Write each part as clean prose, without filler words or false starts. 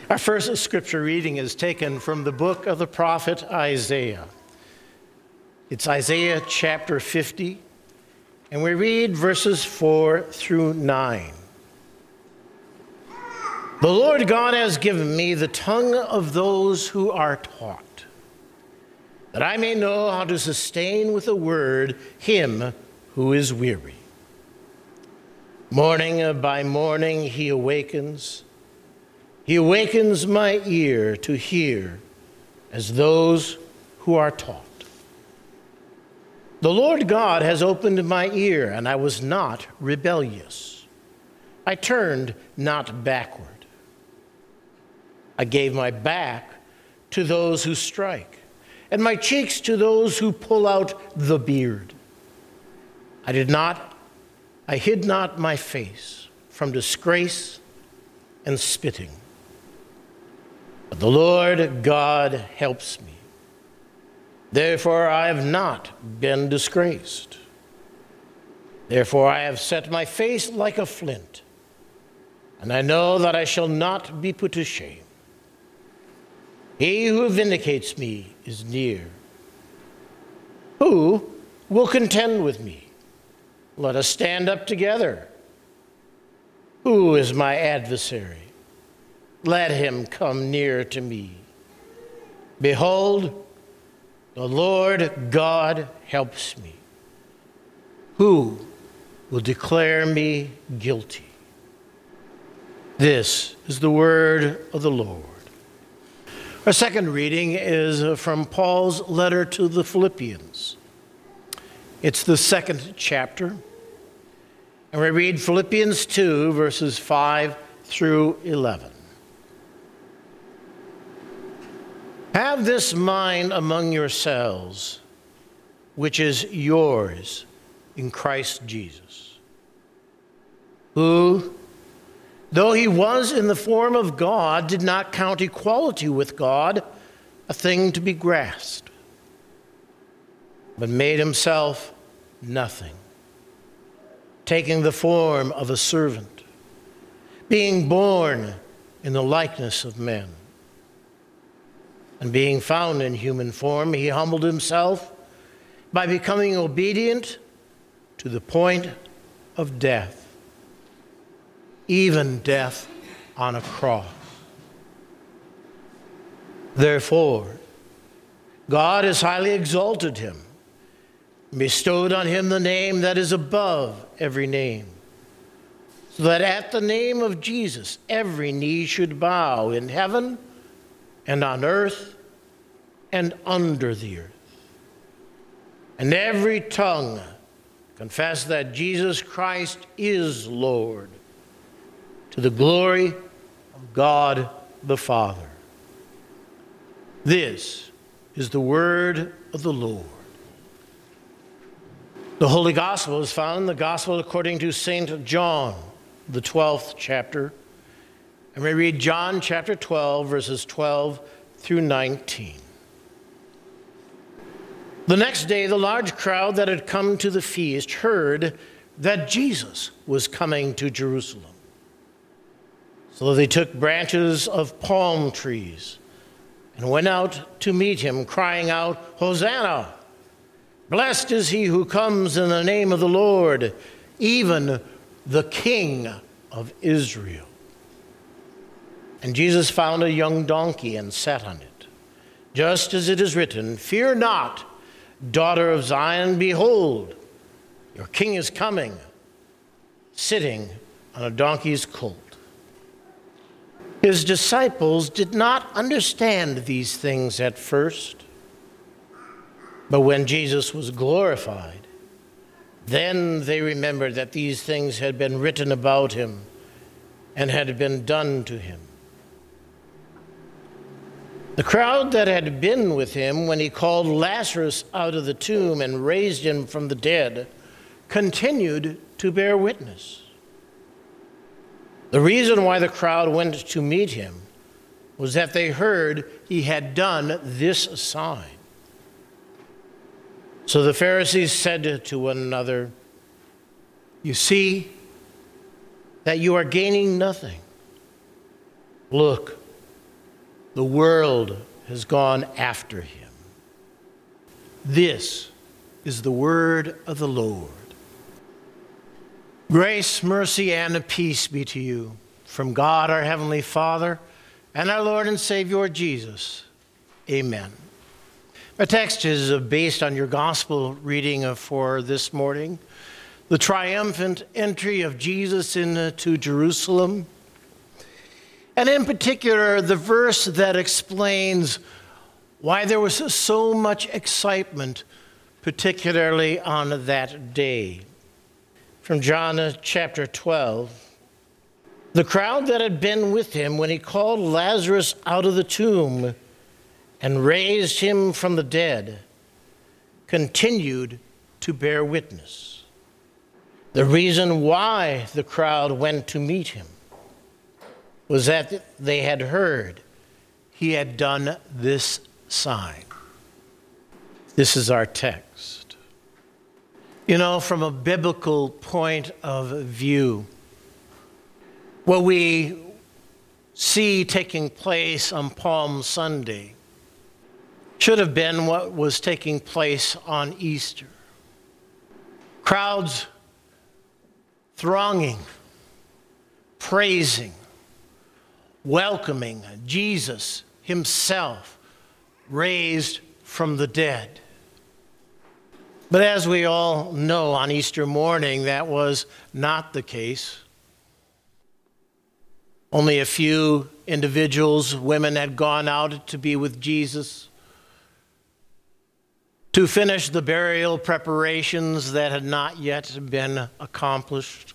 Our first scripture reading is taken from the book of the prophet Isaiah. It's Isaiah chapter 50, and we read verses 4 through 9. The Lord God has given me the tongue of those who are taught, that I may know how to sustain with a word him who is weary. Morning by morning he awakens. He awakens my ear to hear as those who are taught. The Lord God has opened my ear, and I was not rebellious. I turned not backward. I gave my back to those who strike, and my cheeks to those who pull out the beard. I hid not my face from disgrace and spitting. But the Lord God helps me. Therefore I have not been disgraced. Therefore I have set my face like a flint, and I know that I shall not be put to shame. He who vindicates me is near. Who will contend with me? Let us stand up together. Who is my adversary? Let him come near to me. Behold, the Lord God helps me. Who will declare me guilty? This is the word of the Lord. Our second reading is from Paul's letter to the Philippians. It's the second chapter, and we read Philippians 2, verses 5 through 11. Have this mind among yourselves, which is yours in Christ Jesus, who, though he was in the form of God, did not count equality with God a thing to be grasped, but made himself nothing, taking the form of a servant, being born in the likeness of men. And being found in human form, he humbled himself by becoming obedient to the point of death, even death on a cross. Therefore, God has highly exalted him, and bestowed on him the name that is above every name, so that at the name of Jesus every knee should bow in heaven and on earth and under the earth, and every tongue confess that Jesus Christ is Lord, to the glory of God the Father. This is the word of the Lord. The Holy Gospel is found in the Gospel according to St. John, the 12th chapter, and we read John chapter 12, verses 12 through 19. The next day, the large crowd that had come to the feast heard that Jesus was coming to Jerusalem. So they took branches of palm trees and went out to meet him, crying out, Hosanna! Blessed is he who comes in the name of the Lord, even the King of Israel. And Jesus found a young donkey and sat on it, just as it is written, Fear not, daughter of Zion, behold, your king is coming, sitting on a donkey's colt. His disciples did not understand these things at first, but when Jesus was glorified, then they remembered that these things had been written about him and had been done to him. The crowd that had been with him when he called Lazarus out of the tomb and raised him from the dead continued to bear witness. The reason why the crowd went to meet him was that they heard he had done this sign. So the Pharisees said to one another, You see that you are gaining nothing. Look, the world has gone after him. This is the word of the Lord. Grace, mercy, and peace be to you from God our Heavenly Father and our Lord and Savior Jesus. Amen. My text is based on your gospel reading for this morning, the triumphant entry of Jesus into Jerusalem, and in particular, the verse that explains why there was so much excitement, particularly on that day. From John chapter 12. The crowd that had been with him when he called Lazarus out of the tomb and raised him from the dead continued to bear witness. The reason why the crowd went to meet him was that they had heard he had done this sign. This is our text. You know, from a biblical point of view, what we see taking place on Palm Sunday should have been what was taking place on Easter. Crowds thronging, praising, welcoming Jesus himself raised from the dead. But as we all know, on Easter morning, that was not the case. Only a few individuals, women, had gone out to be with Jesus to finish the burial preparations that had not yet been accomplished.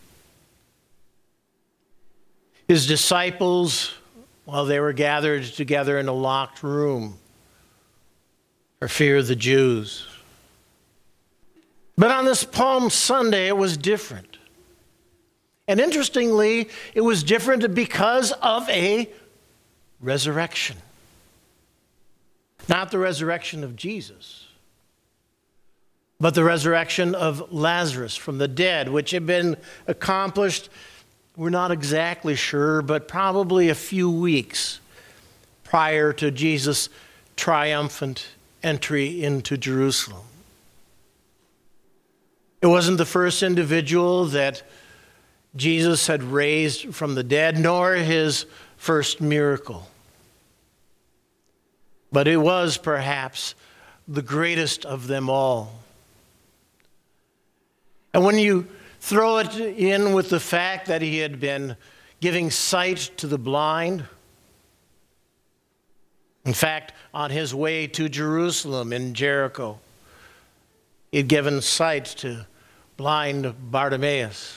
His disciples, while they were gathered together in a locked room for fear of the Jews. But on this Palm Sunday, it was different. And interestingly, it was different because of a resurrection. Not the resurrection of Jesus, but the resurrection of Lazarus from the dead, which had been accomplished, we're not exactly sure, but probably a few weeks prior to Jesus' triumphant entry into Jerusalem. It wasn't the first individual that Jesus had raised from the dead, nor his first miracle. But it was perhaps the greatest of them all. And when you throw it in with the fact that he had been giving sight to the blind, in fact, on his way to Jerusalem in Jericho, he had given sight to blind Bartimaeus,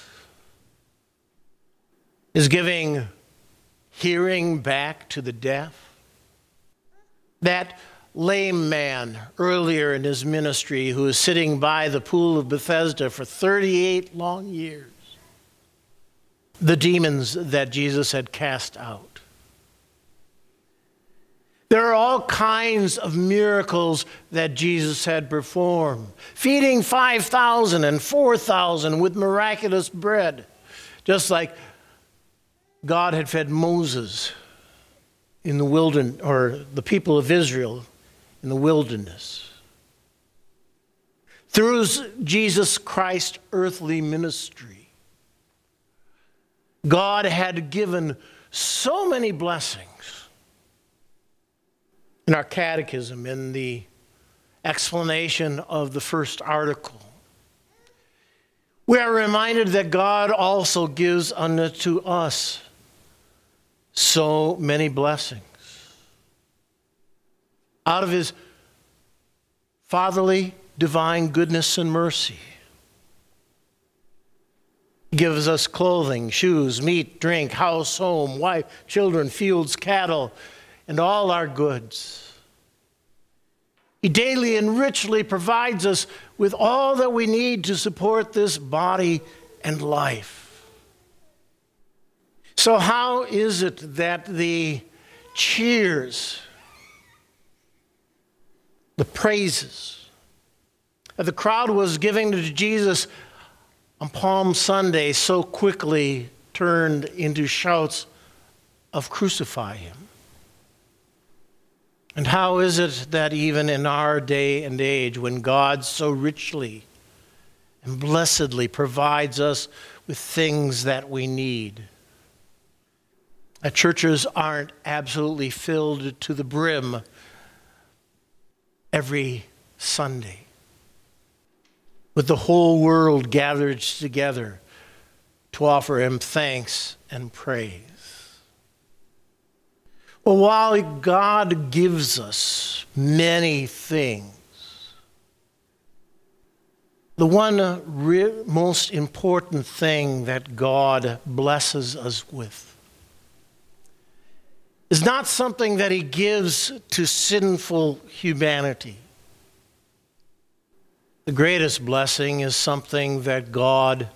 is giving hearing back to the deaf. That lame man earlier in his ministry who was sitting by the pool of Bethesda for 38 long years. The demons that Jesus had cast out. There are all kinds of miracles that Jesus had performed. Feeding 5,000 and 4,000 with miraculous bread. Just like God had fed Moses in the wilderness, or the people of Israel in the wilderness. Through Jesus Christ's earthly ministry, God had given so many blessings. In our catechism, in the explanation of the first article, we are reminded that God also gives unto us so many blessings. Out of his fatherly, divine goodness and mercy, he gives us clothing, shoes, meat, drink, house, home, wife, children, fields, cattle, and all our goods. He daily and richly provides us with all that we need to support this body and life. So how is it that the cheers, the praises that the crowd was giving to Jesus on Palm Sunday so quickly turned into shouts of "Crucify him"? And how is it that even in our day and age, when God so richly and blessedly provides us with things that we need, that churches aren't absolutely filled to the brim every Sunday, with the whole world gathered together to offer Him thanks and praise? Well, while God gives us many things, the one most important thing that God blesses us with is not something that He gives to sinful humanity. The greatest blessing is something that God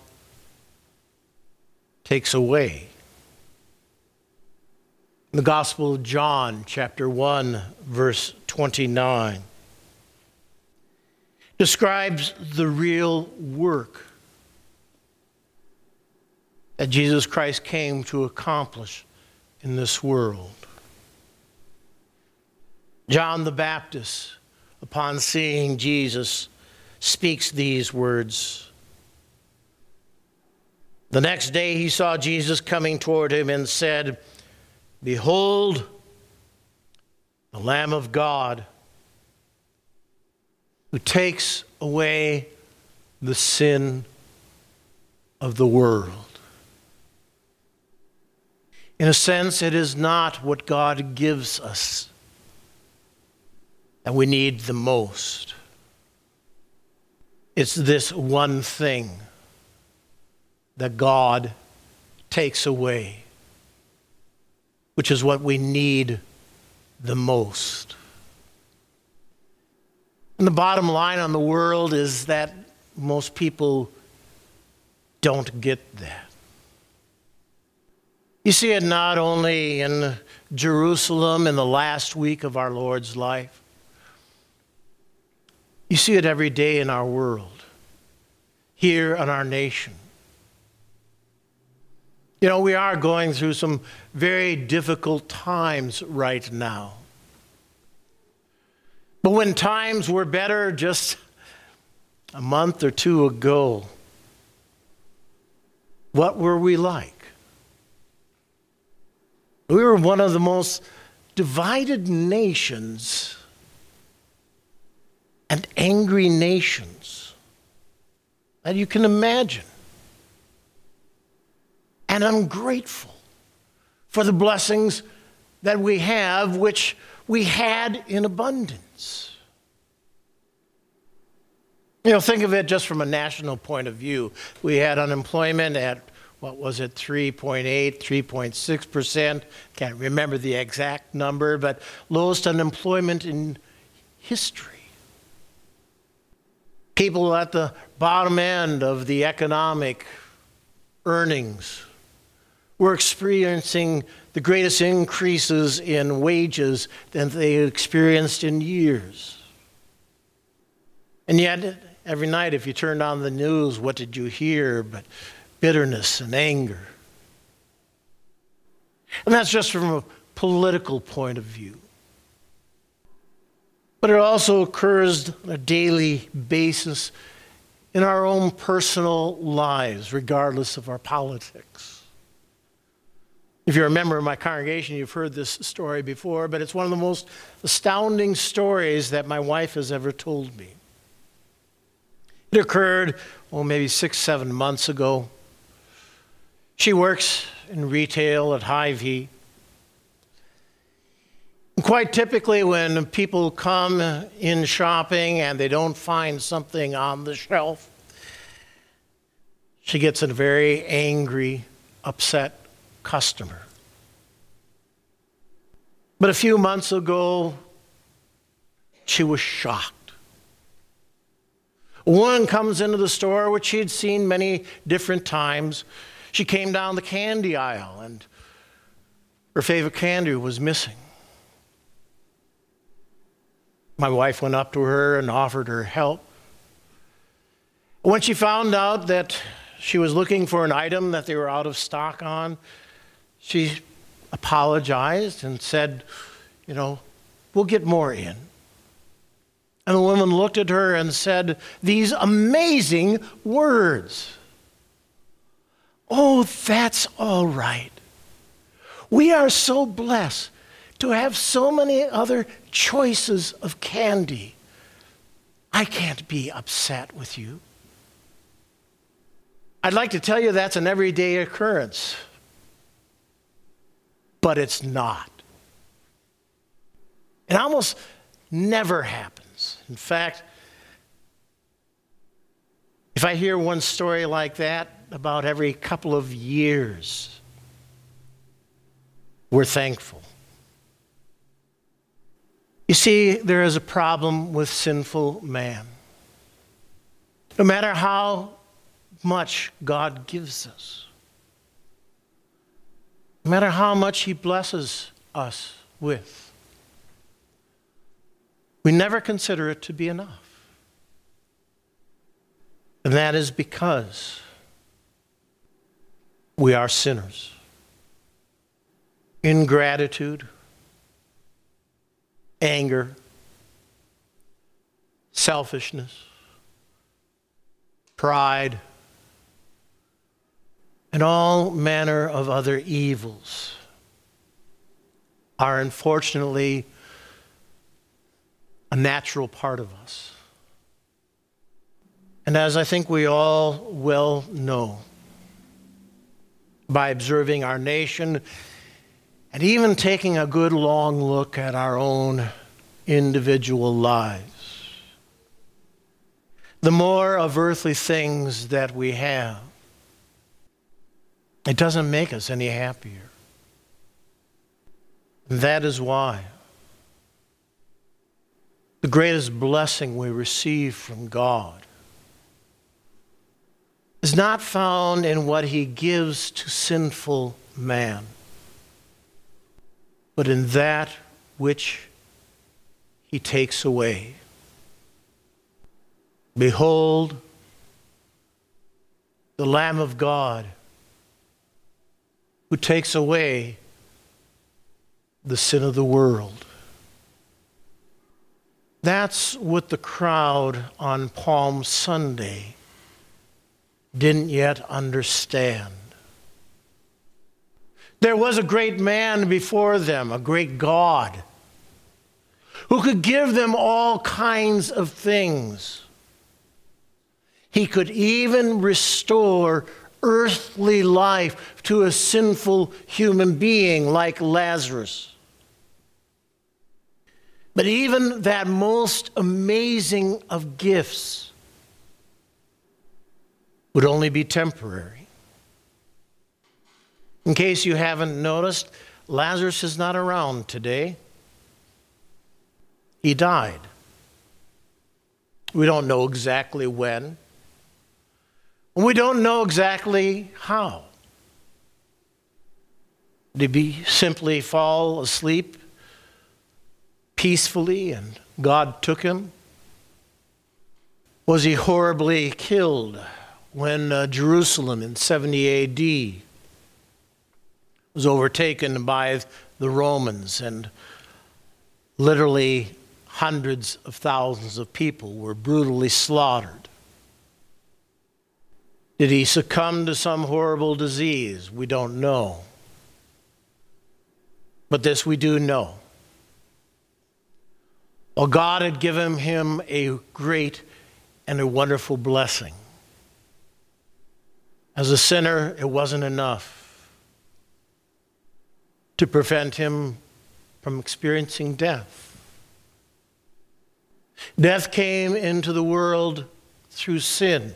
takes away. The Gospel of John, chapter 1, verse 29, describes the real work that Jesus Christ came to accomplish in this world. John the Baptist, upon seeing Jesus, speaks these words. The next day he saw Jesus coming toward him and said, "Behold, the Lamb of God, who takes away the sin of the world." In a sense, it is not what God gives us that we need the most. It's this one thing that God takes away, which is what we need the most. And the bottom line on the world is that most people don't get that. You see it not only in Jerusalem in the last week of our Lord's life. You see it every day in our world, here in our nation. You know, we are going through some very difficult times right now. But when times were better just a month or two ago, what were we like? We were one of the most divided nations and angry nations that you can imagine. And ungrateful for the blessings that we have, which we had in abundance. You know, think of it just from a national point of view. We had unemployment at, 3.8, 3.6%. Can't remember the exact number, but lowest unemployment in history. People at the bottom end of the economic earnings were experiencing the greatest increases in wages than they had experienced in years. And yet, every night if you turned on the news, what did you hear but bitterness and anger? And that's just from a political point of view. But it also occurs on a daily basis in our own personal lives, regardless of our politics. If you're a member of my congregation, you've heard this story before, but it's one of the most astounding stories that my wife has ever told me. It occurred, maybe 6-7 months ago. She works in retail at Hy-Vee. Quite typically, when people come in shopping and they don't find something on the shelf, she gets a very angry, upset customer. But a few months ago, she was shocked. A woman comes into the store, which she had seen many different times. She came down the candy aisle, and her favorite candy was missing. My wife went up to her and offered her help. When she found out that she was looking for an item that they were out of stock on, she apologized and said, we'll get more in. And the woman looked at her and said these amazing words. Oh, that's all right. We are so blessed to have so many other choices of candy. I can't be upset with you. I'd like to tell you that's an everyday occurrence, but it's not. It almost never happens. In fact, if I hear one story like that about every couple of years, we're thankful. You see, there is a problem with sinful man. No matter how much God gives us, no matter how much He blesses us with, we never consider it to be enough. And that is because we are sinners. Ingratitude, anger, selfishness, pride, and all manner of other evils are unfortunately a natural part of us. And as I think we all well know, by observing our nation and even taking a good long look at our own individual lives, the more of earthly things that we have, it doesn't make us any happier. That is why the greatest blessing we receive from God is not found in what He gives to sinful man, but in that which He takes away. Behold, the Lamb of God who takes away the sin of the world. That's what the crowd on Palm Sunday didn't yet understand. There was a great man before them, a great God, who could give them all kinds of things. He could even restore earthly life to a sinful human being like Lazarus. But even that most amazing of gifts would only be temporary. In case you haven't noticed, Lazarus is not around today. He died. We don't know exactly when. We don't know exactly how. Did he simply fall asleep peacefully and God took him? Was he horribly killed when Jerusalem in 70 A.D. was overtaken by the Romans and literally hundreds of thousands of people were brutally slaughtered? Did he succumb to some horrible disease? We don't know. But this we do know. Well, God had given him a great and a wonderful blessing. As a sinner, it wasn't enough to prevent him from experiencing death. Death came into the world through sin.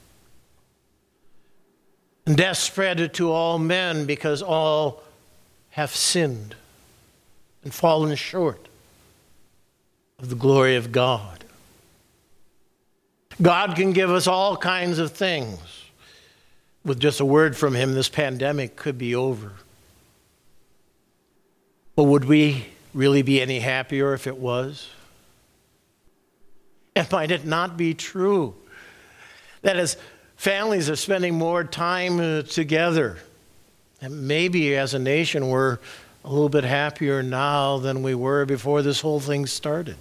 And death spread to all men because all have sinned and fallen short of the glory of God. God can give us all kinds of things. With just a word from Him, this pandemic could be over. But would we really be any happier if it was? And might it not be true that as families are spending more time together, and maybe as a nation we're a little bit happier now than we were before this whole thing started.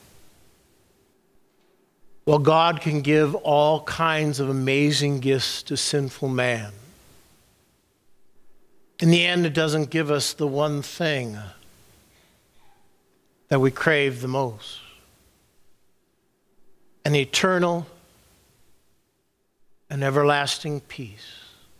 Well, God can give all kinds of amazing gifts to sinful man. In the end, it doesn't give us the one thing that we crave the most: an eternal and everlasting peace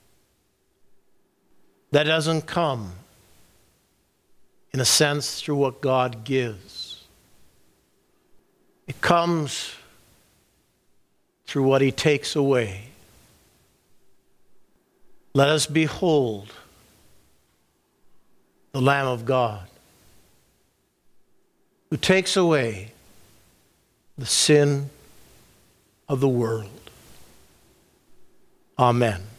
that doesn't come, in a sense, through what God gives. It comes through what he takes away. Let us behold the Lamb of God who takes away the sin of the world. Amen.